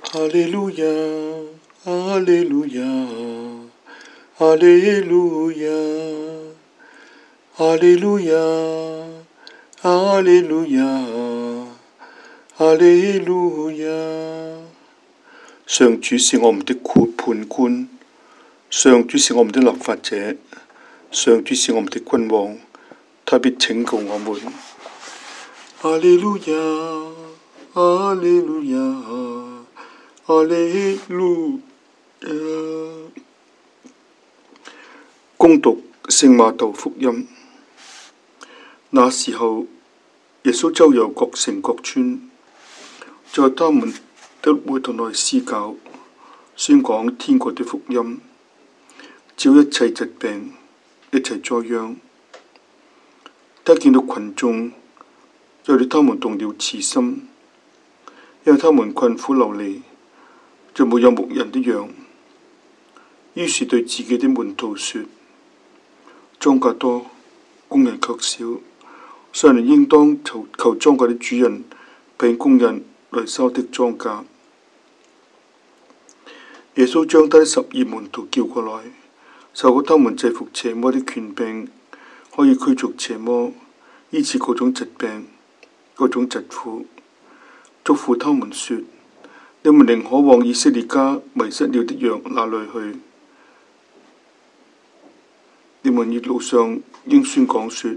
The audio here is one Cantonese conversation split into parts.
哈利路亞，哈利路亞，哈利路亞，哈利路亞，哈利路亞，哈利路亞。上主是我們的判官，上主是我們的立法者，上主是我們的君王，他必拯救我們。哈利路亞，哈利路亞，哈利路亞。恭讀聖瑪竇福音。那時候，耶穌周遊各城各村，在他們的會堂內施教，宣講天國的福音，照一切疾病、一切災殃。他見到群眾，就對他們動了慈心，因為他們困苦流離，就沒有牧人的羊。於是對自己的門徒說：莊稼多，工人卻少，所以應當求莊稼的主人並工人來收的莊稼。耶穌將他的12門徒叫過來，授給他們制服邪魔的權柄，可以驅逐邪魔，醫治各種疾病、各種疾苦。囑咐他們說：你們寧可往以色列家迷失了的羊那裏去。你們一路上應宣講說：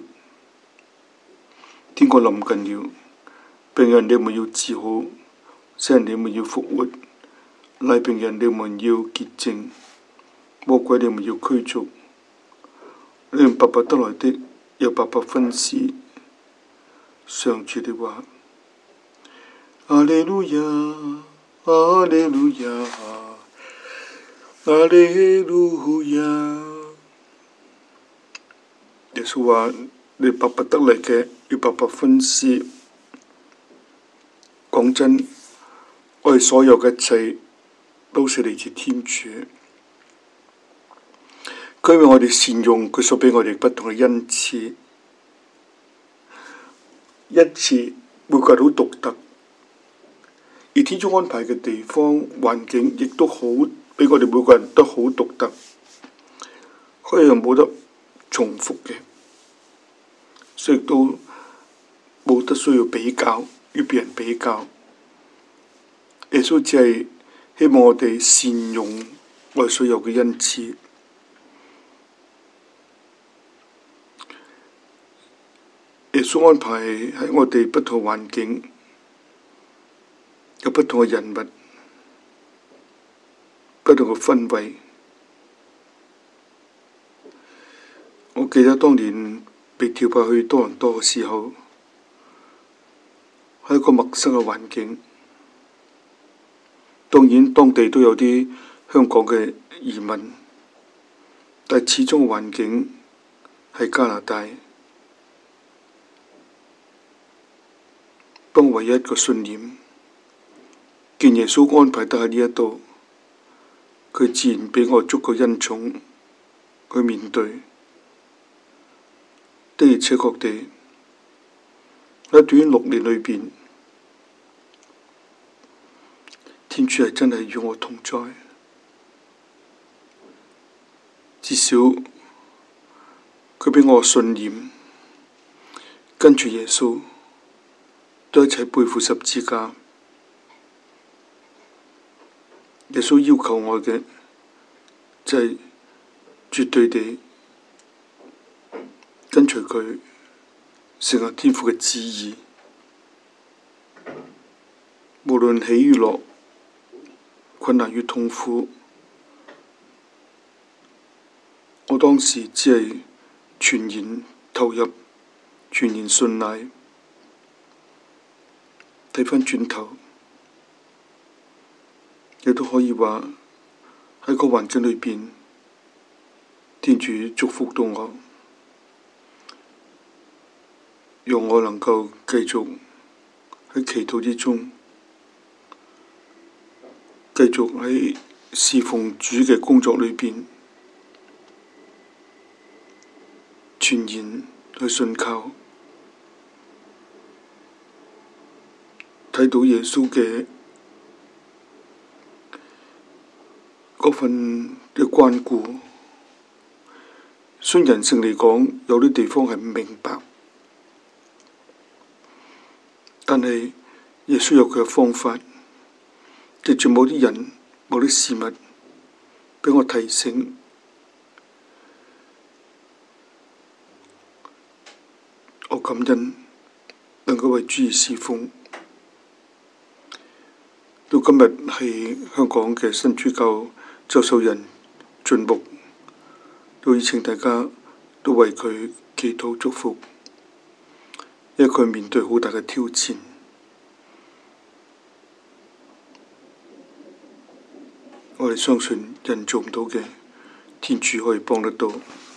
天國臨近了。病人你們要治好，死人你們要復活，癩病人你們要潔淨，魔鬼你們要驅逐。你們白白得來的，又白白分施。上主的話。哈利路亞，哈利路亞，哈利路亞。耶穌話：你白白得嚟嘅，要白白分施。講真，我哋所有嘅一切都是嚟自天主。佢為我哋善用佢所俾我哋不同嘅恩賜，恩賜每個人好獨特，而天主安排嘅地方環境亦都好，俾我哋每個人都好獨特，佢又冇得重複嘅，所以都冇得需要比較，與別人比較。耶穌只係希望我哋善用我哋所有嘅恩賜。耶穌安排喺我哋不同環境，有不同嘅人物，不同嘅氛圍。我記得當年被調派去多倫多嘅時候，係一個陌生嘅環境。當然當地都有啲香港嘅移民，但始終環境係加拿大。當唯一一個信念，見耶穌安排得喺呢一度，佢自然俾我足夠恩寵去面對。的而且確地喺短6年裏邊，天主係真係與我同在。至少佢俾我信念，跟住耶穌都一齊背負十字架。耶穌要求我嘅就係絕對地跟隨佢，成行天父嘅旨意。無論喜與樂，困難與痛苦，我當時只係全然投入，全然信賴。睇返轉頭，亦都可以話喺個環境裏邊，天主祝福到我，讓我能夠繼續喺祈禱之中，繼續喺侍奉主嘅工作裏邊，全然去信靠。睇到耶穌嘅嗰份嘅關顧。雖然人性嚟講，有啲地方係唔明白，但係耶穌有佢嘅方法，藉住某啲人、某啲事物，俾我提醒，我感恩能夠為主而侍奉。到今日係香港嘅新主教周守仁進牧，都邀請大家都為佢祈禱祝福，因為佢面對好大嘅挑戰。我哋相信人做唔到嘅，天主可以幫得到。